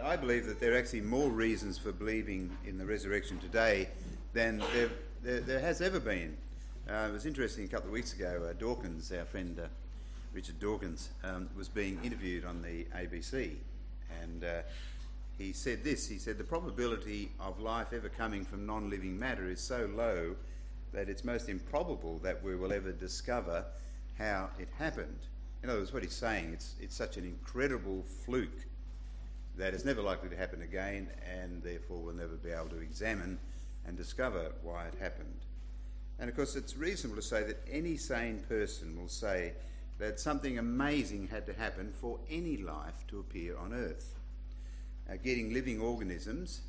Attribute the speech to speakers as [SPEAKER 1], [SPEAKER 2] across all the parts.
[SPEAKER 1] I believe that there are actually more reasons for believing in the resurrection today than there has ever been. It was interesting a couple of weeks ago, Dawkins, our friend Richard Dawkins, was being interviewed on the ABC, and he said this. He said, the probability of life ever coming from non-living matter is so low that it's most improbable that we will ever discover how it happened. In other words, what he's saying, it's such an incredible fluke that it's never likely to happen again, and therefore we'll never be able to examine and discover why it happened. And of course, it's reasonable to say that any sane person will say that something amazing had to happen for any life to appear on Earth. Getting living organisms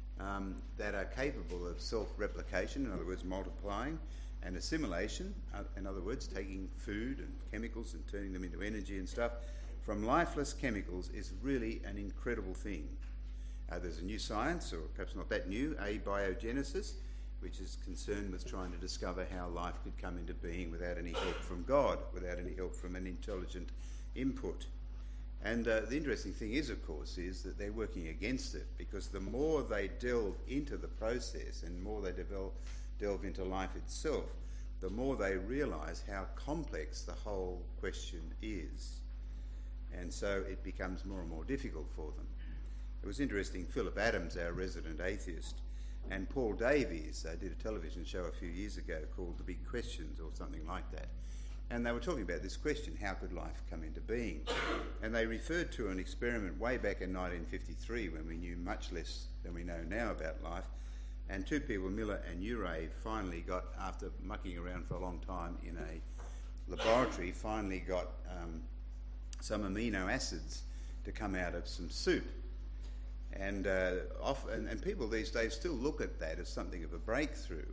[SPEAKER 1] that are capable of self-replication, in other words, multiplying, and assimilation, in other words, taking food and chemicals and turning them into energy and stuff, from lifeless chemicals is really an incredible thing. There's a new science, or perhaps not that new, abiogenesis, which is concerned with trying to discover how life could come into being without any help from God, without any help from an intelligent input. And the interesting thing is, of course, is that they're working against it, because the more they delve into the process and more they delve into life itself, the more they realise how complex the whole question is. And so it becomes more and more difficult for them. It was interesting, Philip Adams, our resident atheist, and Paul Davies did a television show a few years ago called The Big Questions or something like that. And they were talking about this question, how could life come into being? And they referred to an experiment way back in 1953 when we knew much less than we know now about life. And two people, Miller and Urey, finally got, after mucking around for a long time in a laboratory, finally got some amino acids to come out of some soup. And people these days still look at that as something of a breakthrough.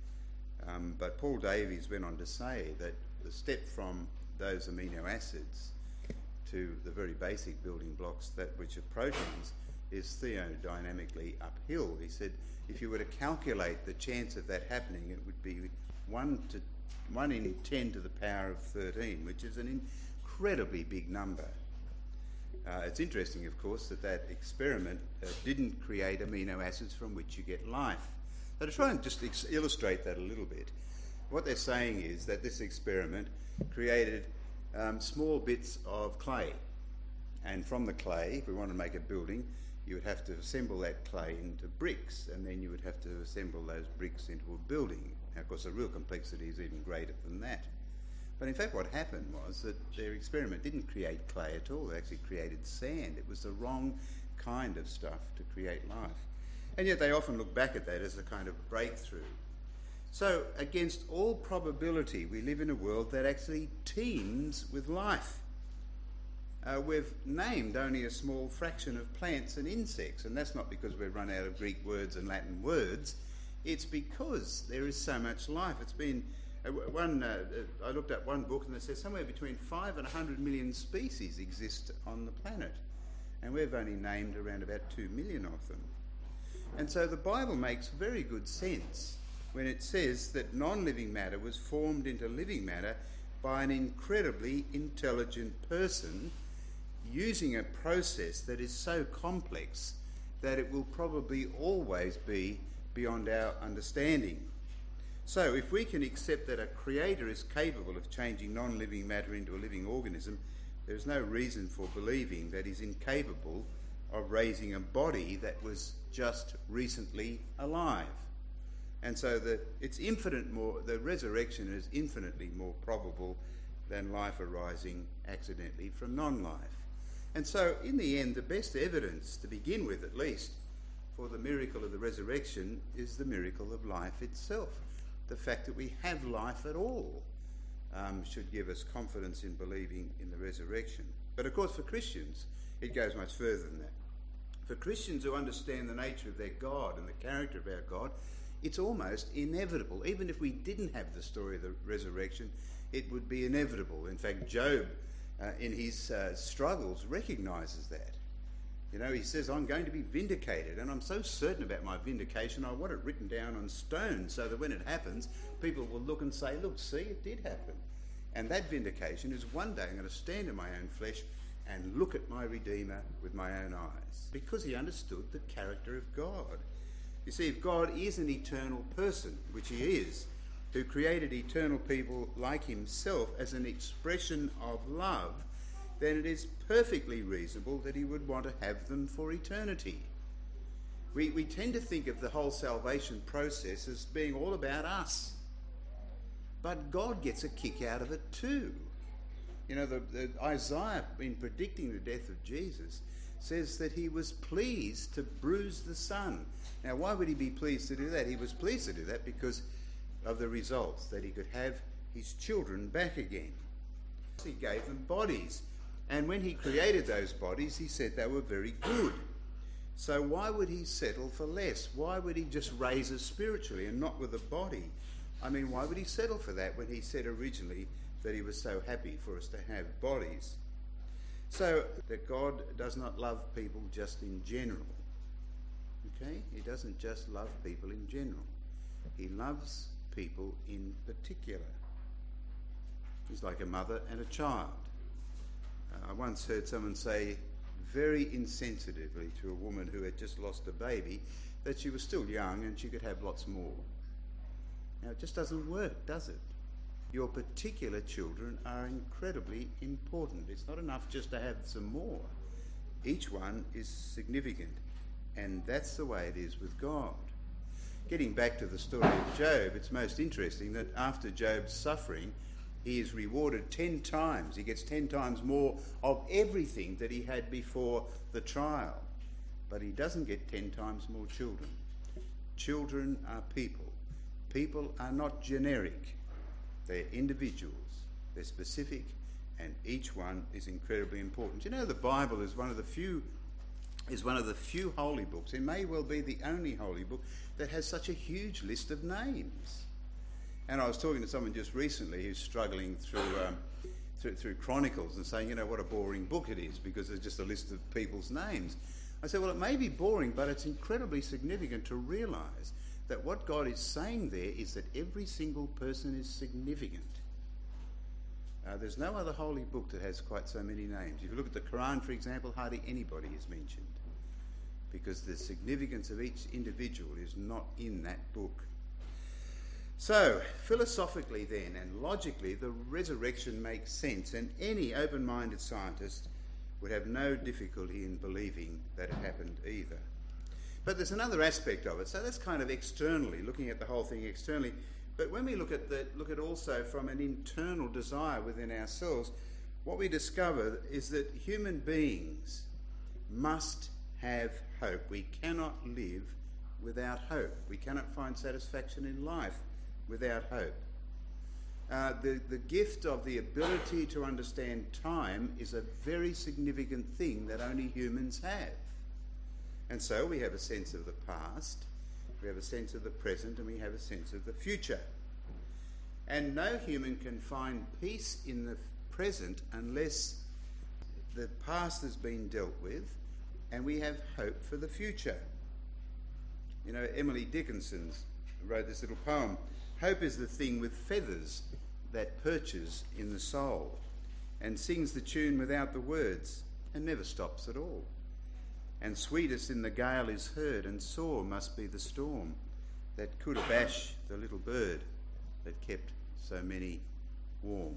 [SPEAKER 1] But Paul Davies went on to say that the step from those amino acids to the very basic building blocks, that which are proteins, is theodynamically uphill. He said if you were to calculate the chance of that happening, it would be 1 in 10 to the power of 13, which is an incredibly big number. It's interesting, of course, that experiment didn't create amino acids from which you get life. So to try and just illustrate that a little bit, what they're saying is that this experiment created small bits of clay. And from the clay, if we want to make a building, you would have to assemble that clay into bricks, and then you would have to assemble those bricks into a building. Now, of course, the real complexity is even greater than that. But in fact, what happened was that their experiment didn't create clay at all. They actually created sand. It was the wrong kind of stuff to create life. And yet they often look back at that as a kind of breakthrough. So, against all probability, we live in a world that actually teems with life. We've named only a small fraction of plants and insects, and that's not because we've run out of Greek words and Latin words. It's because there is so much life. It's been I looked up one book and it says somewhere between 5 and 100 million species exist on the planet, and we've only named around about 2 million of them. And so the Bible makes very good sense when it says that non-living matter was formed into living matter by an incredibly intelligent person using a process that is so complex that it will probably always be beyond our understanding. So if we can accept that a creator is capable of changing non-living matter into a living organism, there's no reason for believing that he's incapable of raising a body that was just recently alive. And so the resurrection is infinitely more probable than life arising accidentally from non-life. And so in the end, the best evidence, to begin with at least, for the miracle of the resurrection is the miracle of life itself. The fact that we have life at all should give us confidence in believing in the resurrection. But of course for Christians, it goes much further than that. For Christians who understand the nature of their God and the character of our God, it's almost inevitable. Even if we didn't have the story of the resurrection, it would be inevitable. In fact, Job, in his struggles, recognises that. You know, he says, I'm going to be vindicated, and I'm so certain about my vindication, I want it written down on stone so that when it happens, people will look and say, look, see, it did happen. And that vindication is one day I'm going to stand in my own flesh and look at my Redeemer with my own eyes, because he understood the character of God. You see, if God is an eternal person, which he is, who created eternal people like himself as an expression of love, then it is perfectly reasonable that he would want to have them for eternity. We tend to think of the whole salvation process as being all about us. But God gets a kick out of it too. You know, Isaiah, in predicting the death of Jesus, says that he was pleased to bruise the Son. Now, why would he be pleased to do that? He was pleased to do that because of the results, that he could have his children back again. He gave them bodies. And when he created those bodies, he said they were very good. So why would he settle for less? Why would he just raise us spiritually and not with a body? I mean, why would he settle for that when he said originally that he was so happy for us to have bodies? So that God does not love people just in general. Okay? He doesn't just love people in general. He loves people in particular. He's like a mother and a child. I once heard someone say very insensitively to a woman who had just lost a baby that she was still young and she could have lots more. Now, it just doesn't work, does it? Your particular children are incredibly important. It's not enough just to have some more. Each one is significant, and that's the way it is with God. Getting back to the story of Job, it's most interesting that after Job's suffering, he is rewarded 10 times. He gets 10 times more of everything that he had before the trial. But he doesn't get 10 times more children. Children are people. People are not generic. They're individuals. They're specific, and each one is incredibly important. You know, the Bible is one of the few holy books. It may well be the only holy book that has such a huge list of names. And I was talking to someone just recently who's struggling through Chronicles and saying, you know, what a boring book it is because there's just a list of people's names. I said, well, it may be boring, but it's incredibly significant to realise that what God is saying there is that every single person is significant. There's no other holy book that has quite so many names. If you look at the Quran, for example, hardly anybody is mentioned because the significance of each individual is not in that book. So, philosophically then and logically, the resurrection makes sense, and any open-minded scientist would have no difficulty in believing that it happened either. But there's another aspect of it. So that's kind of externally, looking at the whole thing externally. But when we look at also from an internal desire within ourselves, what we discover is that human beings must have hope. We cannot live without hope. We cannot find satisfaction in life without hope. The gift of the ability to understand time is a very significant thing that only humans have. And so we have a sense of the past, we have a sense of the present, and we have a sense of the future. And no human can find peace in the present unless the past has been dealt with and we have hope for the future. You know, Emily Dickinson wrote this little poem, "Hope is the thing with feathers that perches in the soul and sings the tune without the words and never stops at all. And sweetest in the gale is heard, and sore must be the storm that could abash the little bird that kept so many warm."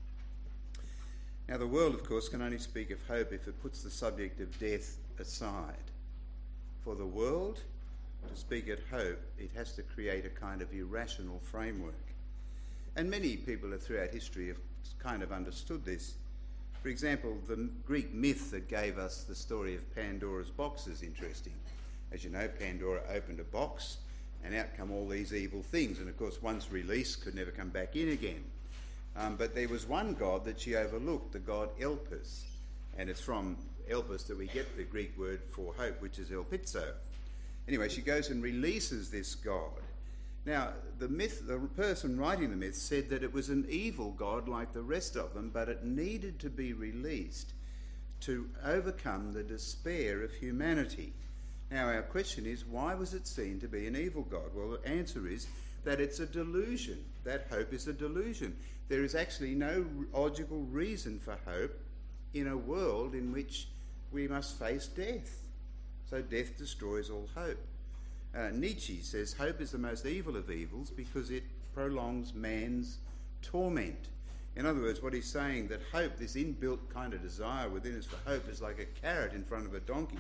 [SPEAKER 1] Now, the world, of course, can only speak of hope if it puts the subject of death aside. For the world to speak of hope, it has to create a kind of irrational framework. And many people throughout history have kind of understood this. For example, the Greek myth that gave us the story of Pandora's box is interesting. As you know, Pandora opened a box and out come all these evil things, and of course once released could never come back in again. But there was one god that she overlooked, the god Elpis, and it's from Elpis that we get the Greek word for hope, which is elpizo. Anyway, she goes and releases this god. Now, the person writing the myth said that it was an evil god like the rest of them, but it needed to be released to overcome the despair of humanity. Now, our question is, why was it seen to be an evil god? Well, the answer is that it's a delusion. That hope is a delusion. There is actually no logical reason for hope in a world in which we must face death. So death destroys all hope. Nietzsche says hope is the most evil of evils because it prolongs man's torment. In other words, what he's saying, that hope, this inbuilt kind of desire within us for hope, is like a carrot in front of a donkey,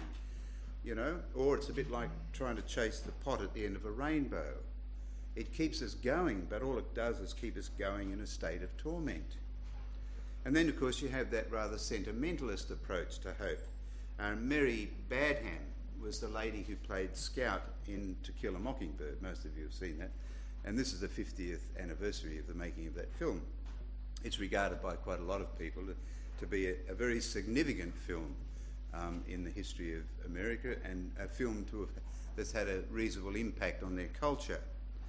[SPEAKER 1] or it's a bit like trying to chase the pot at the end of a rainbow. It keeps us going, but all it does is keep us going in a state of torment. And then, of course, you have that rather sentimentalist approach to hope. Mary Badham was the lady who played Scout in To Kill a Mockingbird. Most of you have seen that. And this is the 50th anniversary of the making of that film. It's regarded by quite a lot of people to be a very significant film in the history of America, and a film that's had a reasonable impact on their culture.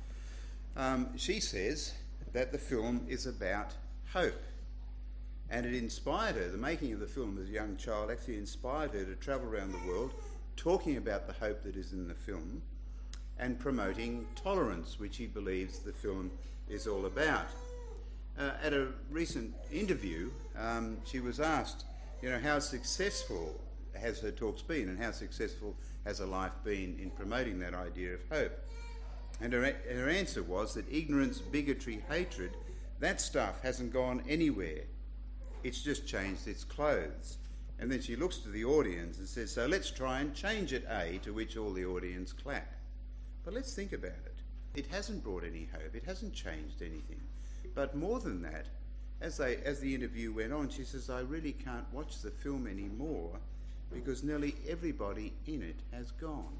[SPEAKER 1] She says that the film is about hope. And it inspired her, the making of the film as a young child actually inspired her to travel around the world talking about the hope that is in the film and promoting tolerance, which she believes the film is all about. At a recent interview, she was asked, how successful has her talks been, and how successful has her life been in promoting that idea of hope? And her answer was that ignorance, bigotry, hatred, that stuff hasn't gone anywhere. It's just changed its clothes. And then she looks to the audience and says, so let's try and change it, to which all the audience clap. But let's think about it. It hasn't brought any hope. It hasn't changed anything. But more than that, as the interview went on, she says, I really can't watch the film anymore because nearly everybody in it has gone.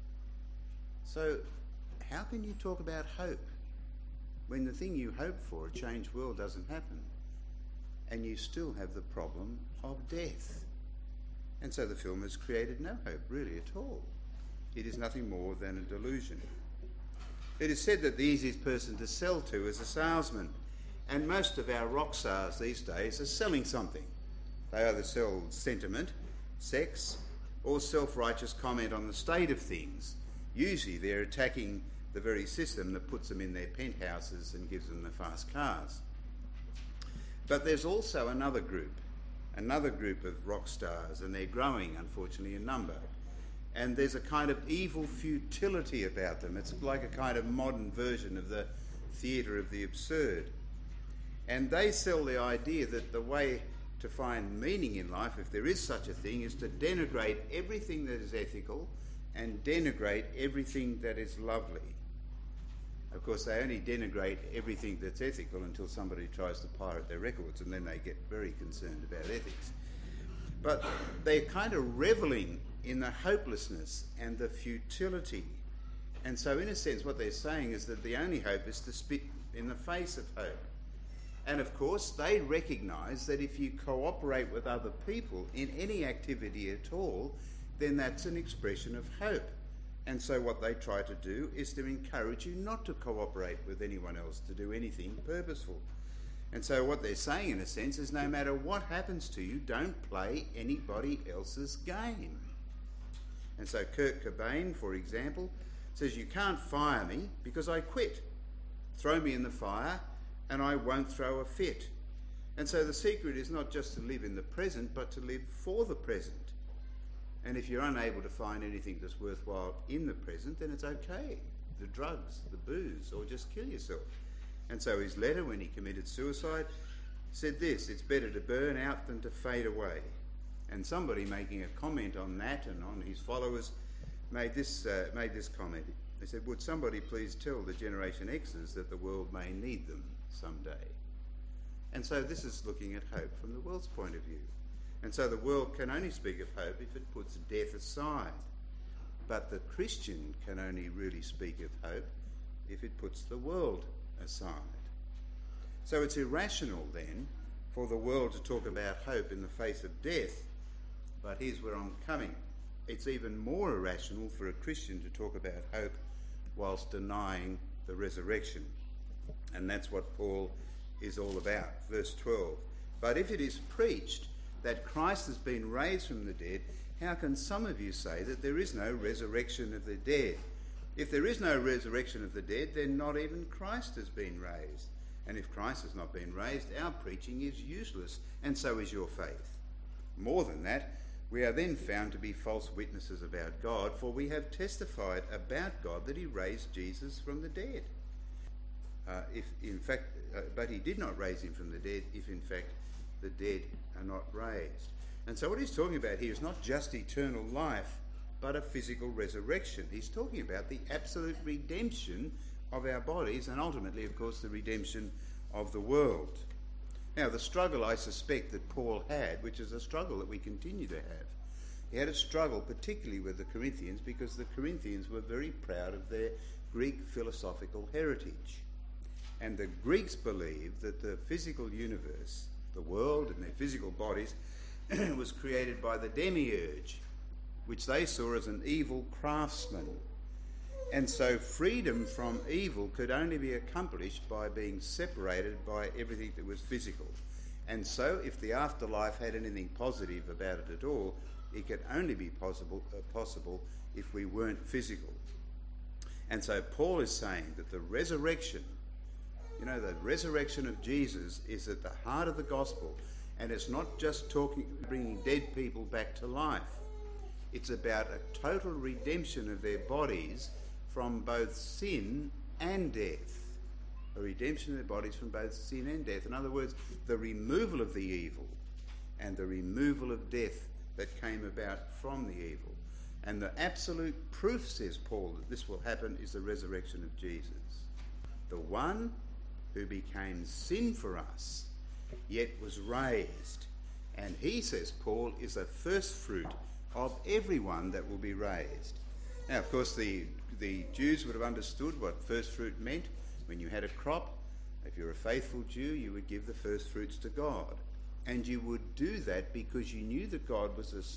[SPEAKER 1] So how can you talk about hope when the thing you hope for, a changed world, doesn't happen? And you still have the problem of death. And so the film has created no hope, really, at all. It is nothing more than a delusion. It is said that the easiest person to sell to is a salesman. And most of our rock stars these days are selling something. They either sell sentiment, sex, or self-righteous comment on the state of things. Usually they're attacking the very system that puts them in their penthouses and gives them the fast cars. But there's also another group of rock stars, and they're growing, unfortunately, in number. And there's a kind of evil futility about them. It's like a kind of modern version of the theatre of the absurd. And they sell the idea that the way to find meaning in life, if there is such a thing, is to denigrate everything that is ethical and denigrate everything that is lovely. Of course, they only denigrate everything that's ethical until somebody tries to pirate their records, and then they get very concerned about ethics. But they're kind of revelling in the hopelessness and the futility. And so, in a sense, what they're saying is that the only hope is to spit in the face of hope. And, of course, they recognise that if you cooperate with other people in any activity at all, then that's an expression of hope. And so what they try to do is to encourage you not to cooperate with anyone else to do anything purposeful. And so what they're saying, in a sense, is no matter what happens to you, don't play anybody else's game. And so Kurt Cobain, for example, says, you can't fire me because I quit. Throw me in the fire and I won't throw a fit. And so the secret is not just to live in the present, but to live for the present. And if you're unable to find anything that's worthwhile in the present, then it's okay. The drugs, the booze, or just kill yourself. And so his letter, when he committed suicide, said this: it's better to burn out than to fade away. And somebody making a comment on that and on his followers made this comment. They said, would somebody please tell the Generation Xers that the world may need them someday? And so this is looking at hope from the world's point of view. And so the world can only speak of hope if it puts death aside. But the Christian can only really speak of hope if it puts the world aside. So it's irrational then for the world to talk about hope in the face of death. But here's where I'm coming. It's even more irrational for a Christian to talk about hope whilst denying the resurrection. And that's what Paul is all about. Verse 12. But if it is preached that Christ has been raised from the dead, how can some of you say that there is no resurrection of the dead? If there is no resurrection of the dead, then not even Christ has been raised. And if Christ has not been raised, our preaching is useless, and so is your faith. More than that, we are then found to be false witnesses about God, for we have testified about God that he raised Jesus from the dead. But he did not raise him from the dead, if in fact the dead are not raised. And so what he's talking about here is not just eternal life, but a physical resurrection. He's talking about the absolute redemption of our bodies and ultimately, of course, the redemption of the world. Now, the struggle I suspect that Paul had, which is a struggle that we continue to have, he had a struggle particularly with the Corinthians because the Corinthians were very proud of their Greek philosophical heritage. And the Greeks believed that the physical universe, the world and their physical bodies, was created by the demiurge, which they saw as an evil craftsman. And so freedom from evil could only be accomplished by being separated by everything that was physical. And so if the afterlife had anything positive about it at all, it could only be possible if we weren't physical. And so Paul is saying that the resurrection, the resurrection of Jesus is at the heart of the gospel. And it's not just bringing dead people back to life. It's about a total redemption of their bodies from both sin and death. A redemption of their bodies from both sin and death. In other words, the removal of the evil and the removal of death that came about from the evil. And the absolute proof, says Paul, that this will happen is the resurrection of Jesus. The one who became sin for us, yet was raised. And he, says Paul, is a first fruit of everyone that will be raised. Now, of course, the Jews would have understood what first fruit meant. When you had a crop, if you're a faithful Jew, you would give the first fruits to God. And you would do that because you knew that God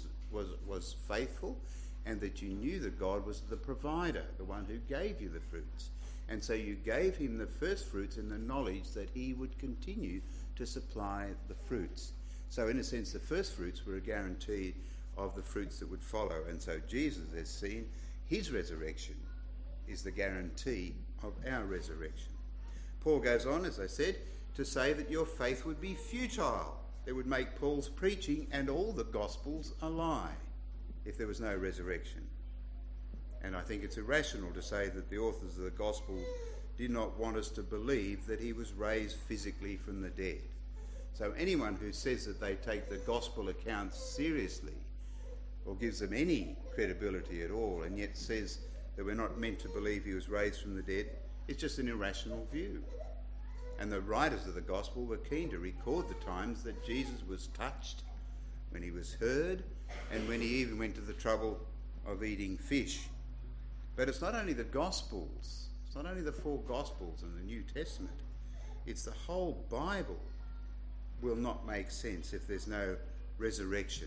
[SPEAKER 1] was faithful and that you knew that God was the provider, the one who gave you the fruits. And so you gave him the first fruits in the knowledge that he would continue to supply the fruits. So in a sense, the first fruits were a guarantee of the fruits that would follow. And so Jesus has seen his resurrection is the guarantee of our resurrection. Paul goes on, as I said, to say that your faith would be futile. It would make Paul's preaching and all the Gospels a lie if there was no resurrection. And I think it's irrational to say that the authors of the Gospel did not want us to believe that he was raised physically from the dead. So anyone who says that they take the Gospel accounts seriously or gives them any credibility at all and yet says that we're not meant to believe he was raised from the dead, it's just an irrational view. And the writers of the Gospel were keen to record the times that Jesus was touched, when he was heard, and when he even went to the trouble of eating fish. But it's not only the Gospels, it's not only the 4 Gospels and the New Testament, it's the whole Bible will not make sense if there's no resurrection.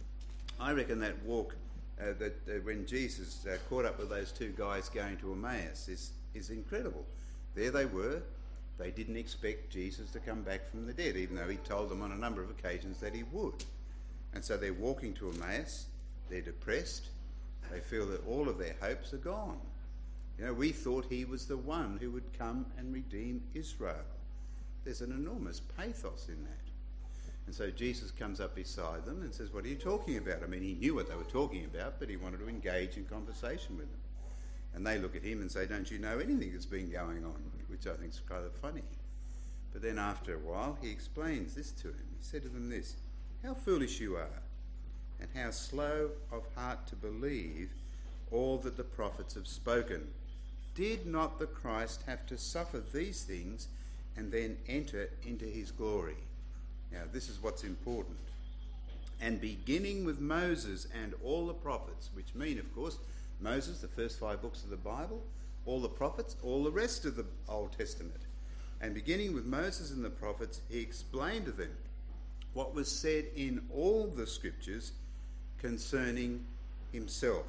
[SPEAKER 1] I reckon that walk when Jesus caught up with those 2 guys going to Emmaus is incredible. There they were. They didn't expect Jesus to come back from the dead, even though he told them on a number of occasions that he would. And so they're walking to Emmaus. They're depressed. They feel that all of their hopes are gone. We thought he was the one who would come and redeem Israel. There's an enormous pathos in that. And so Jesus comes up beside them and says, what are you talking about? I mean, he knew what they were talking about, but he wanted to engage in conversation with them. And they look at him and say, don't you know anything that's been going on? Which I think is kind of funny. But then after a while, he explains this to him. He said to them this, how foolish you are, and how slow of heart to believe all that the prophets have spoken. Did not the Christ have to suffer these things and then enter into his glory? Now, this is what's important. And beginning with Moses and all the prophets, which mean, of course, Moses, the first 5 books of the Bible, all the prophets, all the rest of the Old Testament. And beginning with Moses and the prophets, he explained to them what was said in all the scriptures concerning himself.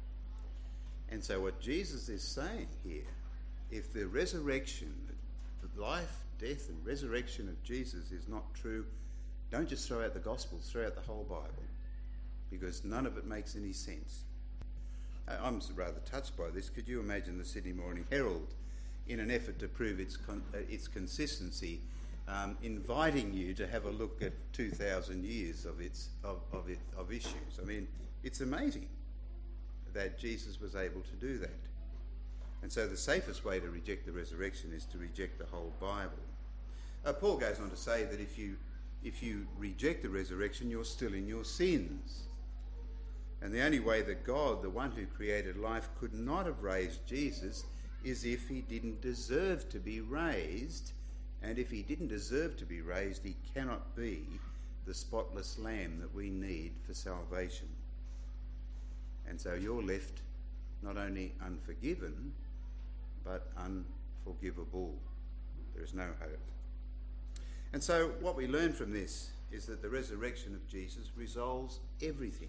[SPEAKER 1] And so what Jesus is saying here, if the resurrection, the life, death and resurrection of Jesus is not true, don't just throw out the Gospels, throw out the whole Bible, because none of it makes any sense. I'm rather touched by this. Could you imagine the Sydney Morning Herald, in an effort to prove its consistency, inviting you to have a look at 2,000 years of issues. I mean, it's amazing that Jesus was able to do that. And so the safest way to reject the resurrection is to reject the whole Bible. Paul goes on to say that if you reject the resurrection, you're still in your sins. And the only way that God, the one who created life, could not have raised Jesus is if he didn't deserve to be raised. And if he didn't deserve to be raised, he cannot be the spotless lamb that we need for salvation. And so you're left not only unforgiven, but unforgivable. There is no hope. And so what we learn from this is that the resurrection of Jesus resolves everything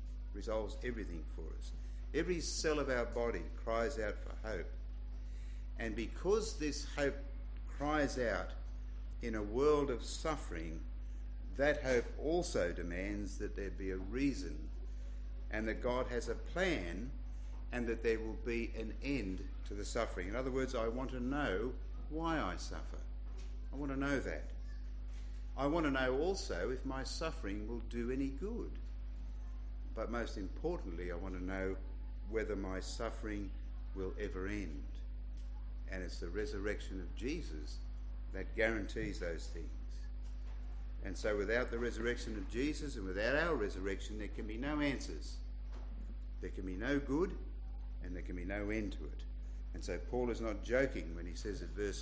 [SPEAKER 1] for us. Every cell of our body cries out for hope. And because this hope cries out in a world of suffering, that hope also demands that there be a reason and that God has a plan and that there will be an end to the suffering. In other words, I want to know why I suffer. I want to know that. I want to know also if my suffering will do any good. But most importantly, I want to know whether my suffering will ever end. And it's the resurrection of Jesus that guarantees those things. And so without the resurrection of Jesus and without our resurrection, there can be no answers. There can be no good and there can be no end to it. And so Paul is not joking when he says at verse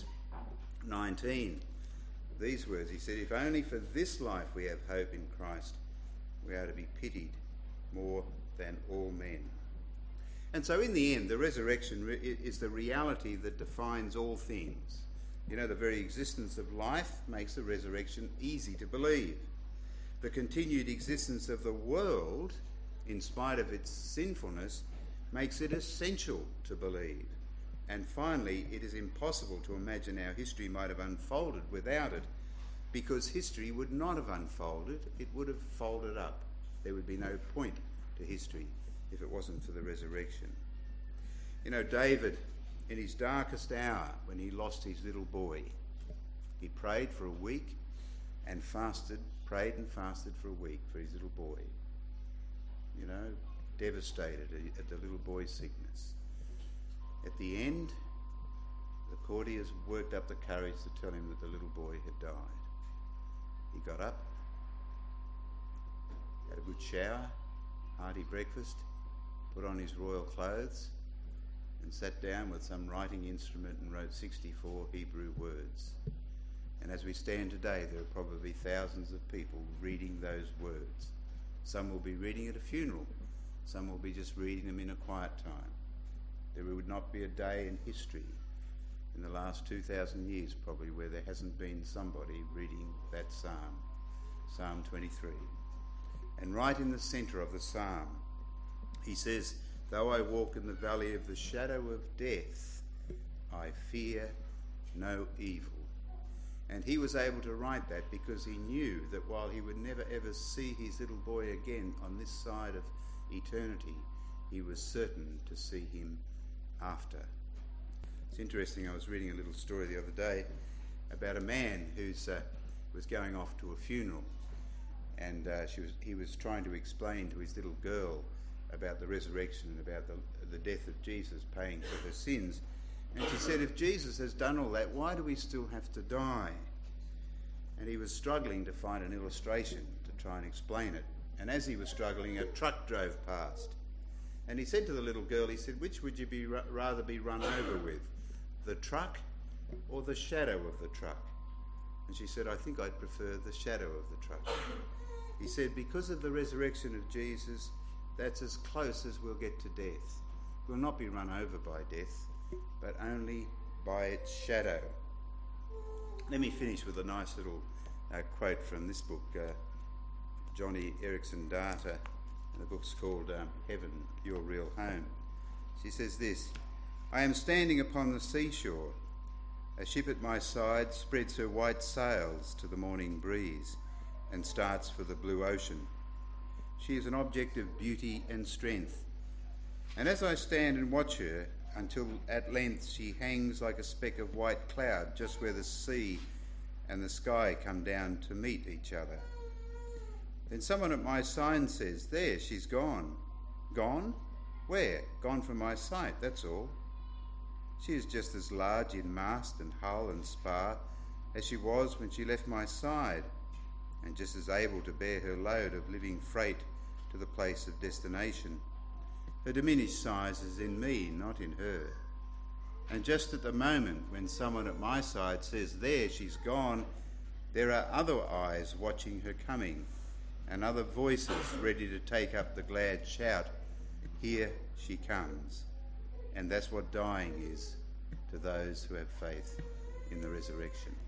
[SPEAKER 1] 19 these words. He said, if only for this life we have hope in Christ, we are to be pitied more than all men. And so in the end, the resurrection is the reality that defines all things. You know, the very existence of life makes the resurrection easy to believe. The continued existence of the world, in spite of its sinfulness, makes it essential to believe. And finally, it is impossible to imagine how history might have unfolded without it, because history would not have unfolded, it would have folded up. There would be no point to history if it wasn't for the resurrection. You know, David, in his darkest hour, when he lost his little boy, he prayed for a week and prayed and fasted for a week for his little boy. You know, devastated at the little boy's sickness. At the end, the courtiers worked up the courage to tell him that the little boy had died. He got up, had a good shower, hearty breakfast, put on his royal clothes, and sat down with some writing instrument and wrote 64 Hebrew words. And as we stand today, there are probably thousands of people reading those words. Some will be reading at a funeral. Some will be just reading them in a quiet time. There would not be a day in history in the last 2,000 years probably where there hasn't been somebody reading that psalm, Psalm 23. And right in the centre of the psalm, he says, though I walk in the valley of the shadow of death, I fear no evil. And he was able to write that because he knew that while he would never ever see his little boy again on this side of eternity, he was certain to see him after. It's interesting, I was reading a little story the other day about a man who was going off to a funeral, and he was trying to explain to his little girl about the resurrection and about the death of Jesus paying for her sins. And she said, if Jesus has done all that, why do we still have to die? And he was struggling to find an illustration to try and explain it. And as he was struggling, a truck drove past. And he said to the little girl, he said, which would you rather be run over with, the truck or the shadow of the truck? And she said, I think I'd prefer the shadow of the truck. He said, because of the resurrection of Jesus, that's as close as we'll get to death. We'll not be run over by death, but only by its shadow. Let me finish with a nice little quote from this book, Johnny Erickson Data, and the book's called Heaven, Your Real Home. She says this, I am standing upon the seashore. A ship at my side spreads her white sails to the morning breeze and starts for the blue ocean. She is an object of beauty and strength. And as I stand and watch her, until at length she hangs like a speck of white cloud just where the sea and the sky come down to meet each other. Then someone at my sign says, "There, she's gone." Gone? Where? Gone from my sight, that's all. She is just as large in mast and hull and spar as she was when she left my side, and just as able to bear her load of living freight to the place of destination. Her diminished size is in me, not in her. And just at the moment when someone at my side says, "There, she's gone," there are other eyes watching her coming, and other voices ready to take up the glad shout, "Here she comes." And that's what dying is to those who have faith in the resurrection.